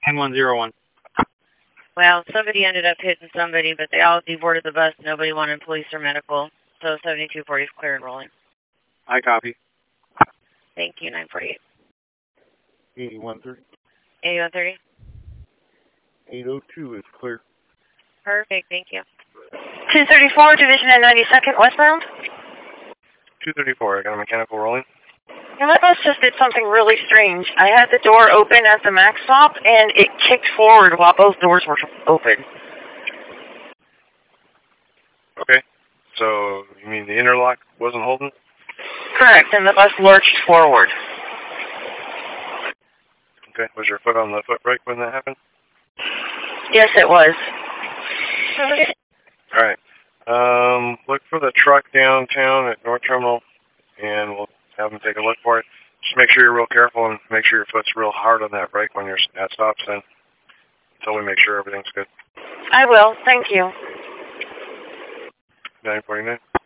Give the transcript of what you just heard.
9101. Well, somebody ended up hitting somebody, but they all deboarded the bus. Nobody wanted police or medical. So 7240 is clear and rolling. I copy. Thank you, 948. 8130. 8130? 802 is clear. Perfect, thank you. 234, Division at 92nd, westbound. 234, I got a mechanical rolling. And that bus just did something really strange. I had the door open at the max stop, and it kicked forward while both doors were open. Okay, so you mean the interlock wasn't holding? Correct, and the bus lurched forward. Okay, was your foot on the foot brake when that happened? Yes, it was. All right. Look for the truck downtown at North Terminal, and we'll have them take a look for it. Just make sure you're real careful and make sure your foot's real hard on that brake when you're at stop sign until we make sure everything's good. I will, thank you. 949.